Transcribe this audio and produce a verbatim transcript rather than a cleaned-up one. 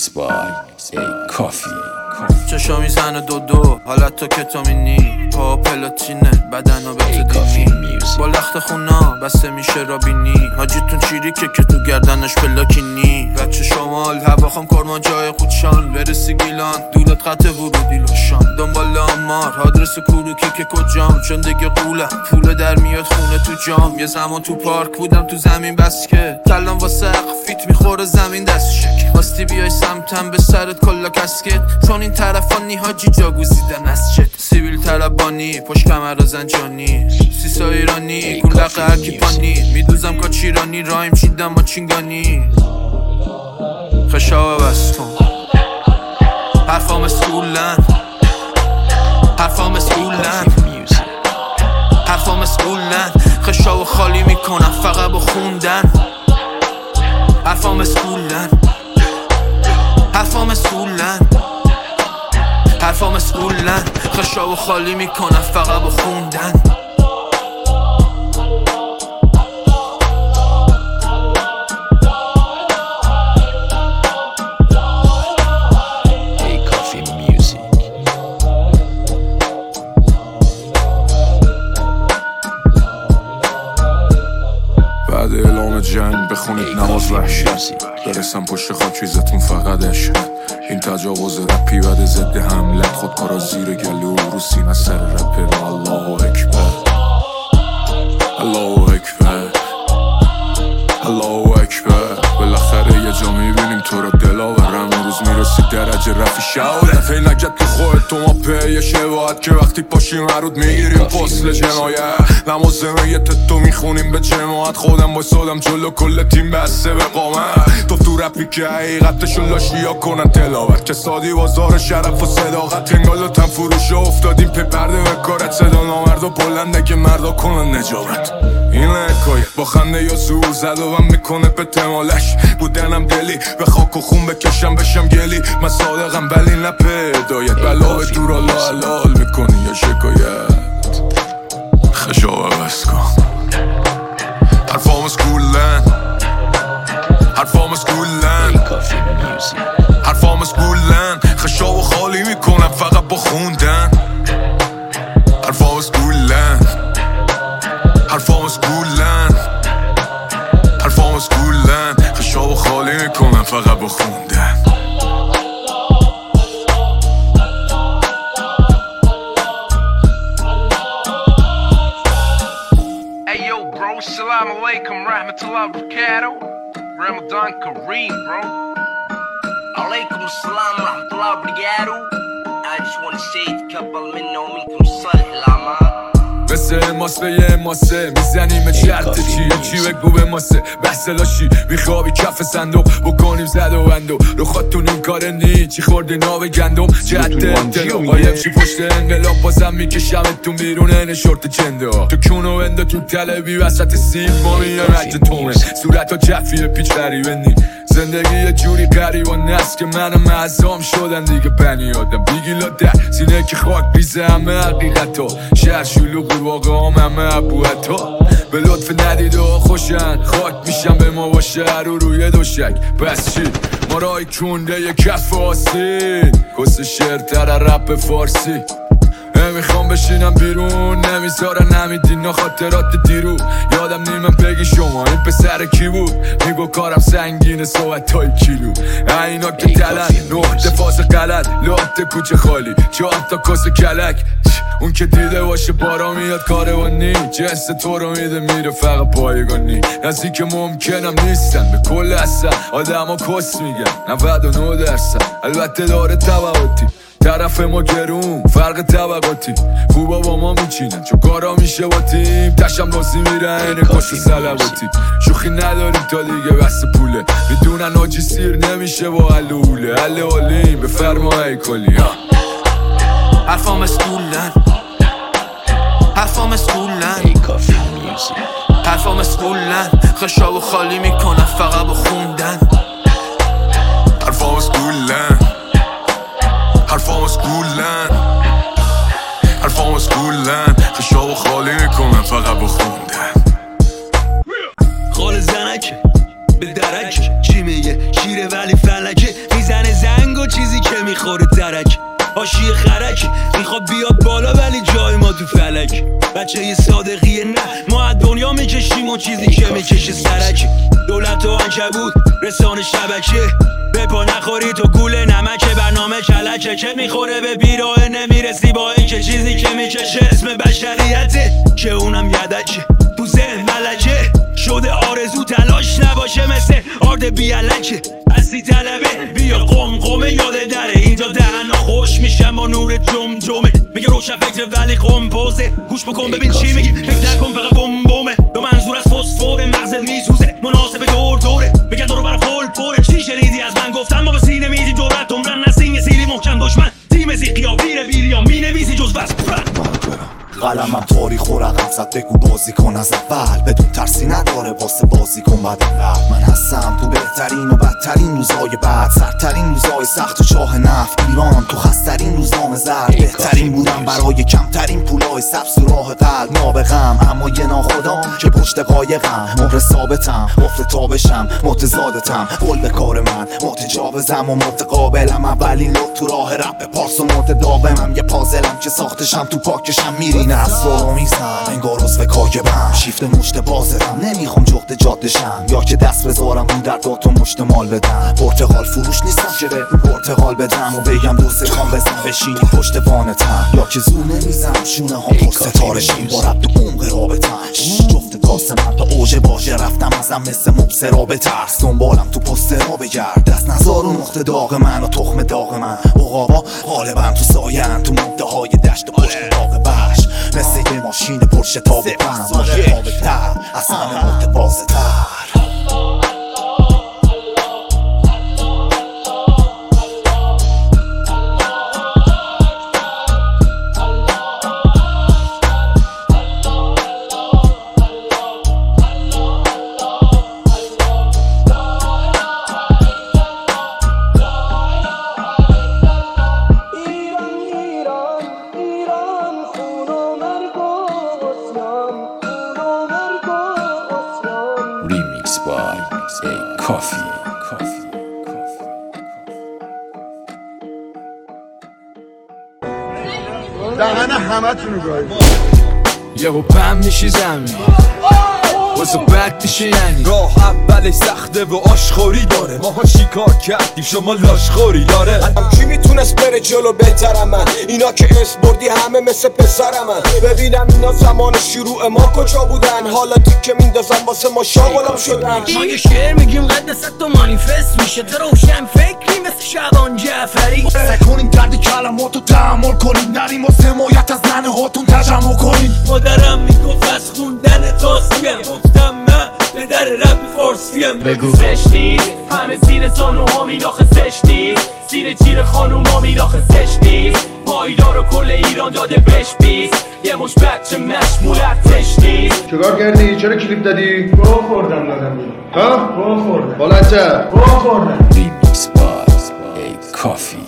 Mix by A Coffee. چشا میزنه دو دو حالت تو کتامینی پا پلاتینه بدن ها به تدینی با لخت خونا بسته میشه رابینی حاجیتون چیریکه که تو گردنش پلاکینی بچه شمال هواخم کرمان جای خودشان برسی گیلان دولت خط ورودی لوشان دنبال آمار آدرس کوروکی که کجام چون دیگه قوله پول در میاد خونه تو جام یه زمان تو پارک بودم تو زمین بس که تلم واسه فیت میخوره زمین دست شک خواستی بیای سمتم به سرت کلا کسکت چون این طرفانی حاجی جا گزیدن از چت سیبیل طلبانی پشت کمر زنجانی سیسا ایرانی گولق هرکی پانی میدوزم کاچیرانی رایم چیدم با چینگانی خشاوه بست کن حرفام اسکولن حرفام اسکولن حرفام اسکولن خشاوه خالی میکنم فقط با خوندن حرفام اسکولن حرفام اسکولن حرفام اسکولن خشاوه خالی میکنم فقط با خوندن بعد اعلام جنگ بخونید نماز وحشت برسم پشت خاکریزتون فقط عشق این تجاوز رپی بعد ضد حملت خودکارا زیر گلو رو سینه سر رپر الله اکبر الله اکبر الله اکبر بالاخره یه جا میبینیم تو رو دلاورم اون روز میرسی درجه رفی شاوره دفعه نگت تو خواهد تو ما پیه شواهد که وقتی پاشیم عرود میگیریم فصل جنایه نماز میت تو میخونیم به جماعت خودم با سادم جلو کل تیم بسته به قامت تو تو رپی که حقیقتشو لاشیا کنن تلاوت که سادی بازار شرف و صداقت انگال و تن فروش افتادیم پی پرده به کارت صدا نامرد و بلنده که مردا کنن نجابت این حکایت با خنده یا زور زد و من میکنه به تمالش بودنم دلی به خاک و خون بکشم بشم گلی من صادقم ولی نه پدایت بلا به دور الله حلال میکنی یا شکایت خشاوه بس کن حرفام اسکولن حرفام اسکولن حرفام اسکولن خشاوه خالی میکنم فقط با خوندن حرفام اسکولن حرفام اسکولن حرفام اسکولن خشاوه خالی میکنم فقط با خوندن Ayo bro, salam alaikum, rahmatullah barakatuh. Ramadan Kareem bro. Alaikum salam, rahmatullah barakatuh. I just wanna say تقبل منا ومنكم صالح الأعمال. مثل ماسه یه ماسه میزنیم چرت چیه چی بگو به ماسه بحث لاشی میخوابی کف صندوق بکنیم زد و بندو رو خودتون این کار نی چی خوردی ناو گندم جهت انتلو قایم چی پشت انقلاب بازم میکشمتون بیرونه نشورت چنده تو کونو انده تو تلوی وسط سیب ما میان رج تومه صورت ها جفیه پیچ غریبه نی زندگی یه جوری قریبان است که منم معظام شدن دیگه بنی آدم بیگی لاده سینه که خاک بیزه همه حقیقت ها شهر شلوغ واقع هم همه عبوهتا به لطف ندیده ها خوشن خاک میشن به ما باشه رو روی دوشک پس چی؟ ما رای کنده یه کف آسین کس شعر تر رپ فارسی نمیخوام بشینم بیرون نمیذارن نمیدین خاطرات دیرو یادم نیمم بگی شما این پسر کی بود میگو کارم سنگینه صحبت های کیلو اینا که دلن نقطه فاز غلط لحظه کوچه خالی چهار تا کس کلک اون که دیده باشه بارا میاد کاروانی جنس تو رو میده میره فقط پایگانی نزدیک ممکنم نیستن به کل اصلا آدم ها کس میگن نود و نه درصد البته داره طبعاتی طرف ما گرون فرق طبقاتی خوبا با ما میچینن چون کارا میشه با تیم تشم بازی میره اینه کش سلواتی شوخی نداریم تا دیگه بس پوله میدونن آجی سیر نمیشه با حلوله حل حالیم به فرمای کلی حرفام اسکولن حرفام اسکولن حرفام اسکولن خشاوه خالی میکنم فقط با خوندن حرفام اسکولن حرفام اسکولن حرفام اسکولن خشاوه خالی میکنم فقط با خوندن خال زنک به درک چی میگه شیره ولی فلکه میزنه میخوره درک حاشیه خرک میخواد بیاد بالا ولی جای ما تو فلک بچه یه صادقیه نه ما از دنیا میکشیم و چیزی که میکشه سرک دولت و عنکبوت رسانه شبکه به پا نخوری تو گوله نمکه برنامه کلکه که میخوره به بیراه نمیرسی با این که چیزی که میکشه اسم بشریته که اونم یدکه تو ذهن ملکه شده آرزو تلاش نباشه مثل آرد بیالکه هستی طلبه بیا قم قمه یاده دره اینجا دهنا خوش میشم با نور جم جمه میگه روشن فکر ولی قمپوزه گوش بکن ببین چی میگی فکر نکن فقط بم بمه دو منظور از فسفور مغزت میسوزه مناسب دور دوره میگه دورو برا فول پوره چی شنیدی از من گفتم ما به سینه میدی جرأت عمرن نسیم یه سیلی محکم دشمن تیم زیقیا ویر ویریا می نویسی جز بس قلمم تاریخ و رقم زد بگو بازی کن از اول بدون ترسی نداره واسه بازی کن بعد من هستم تو بهترین و بدترین روزهای بعد سرترین روزهای سخت و چاه نفت ایران تو خسترین روزنامه زرد بهترین بودم برای کمترین پولای سبز و راه قلب نابغم اما یه ناخدام که پشت قایقم مهر ثابتم افت تابشم متضادتم قول به کار من متجاوزم و متقابلم اولین لط تو راه رپ پارس و متداومم یه پازلم که ساختشم تو پاکشم میرین اسرارو میزن انگار عضو کاگبم شیفت مشت بازرم نمیخوام جغد جادشم یا که دست بذارم رو در داد و مشت مال بدم پرتقال فروش نیستم که به پرتقال بدم و بگم دو سکان بزن بشینی پشت وانتم یا که زور نمیزم شونه ها پر ستارشیم با رب تو عمق رابطم جفت تاس من تا اوج باشه رفتم ازم مثل مبصرا به ترس دنبالم تو پست را بگرد دست نزار و نقطه داغ من و تخم داغ من اقابا غالبا تو ساین تو مده های دشت و پشت داغ بش مثل یه ماشین پرشه تاب بند متفاوت تر از همه متبازه تر Remix by A Coffee. Coffee. دهن همه تونو گاهی یهو پم میشی زمین واسه بد میشه یعنی راه اولش سخته و آشخوری داره ماها شکار کردیم شما لاشخوری داره کی میتونست بره جلو بهترم من اینا که اسم بردی همه مثل پسرم من ببینم اینا زمان شروع ما کجا بودن حالا که میندازن واسه ما شاغلم شدن ما یه شعر میگیم قدست تو مانیفست میشه تو روشن فکری مثل شبان جعفری سکنین درد کلماتو تحمل کنین نریم و حمایت از ننه هاتون تجمع کنین مادرم میگفت از خوندن تاسیم گفتم من به در رب فارسیم بگو زشتی همه زیر زانو ها میلاخه زشتی زیر جیر خانوم ها میلاخه زشتی پایدار و کل ایران داده بش بیست یه مش بچه مشمول ارتش نیست چکار کردی؟ چرا کلیپ دادی؟ گوه خوردم دادم بیرون ها؟ گوه خوردم بلند چه؟ گوه خوردم Remix by A Coffee.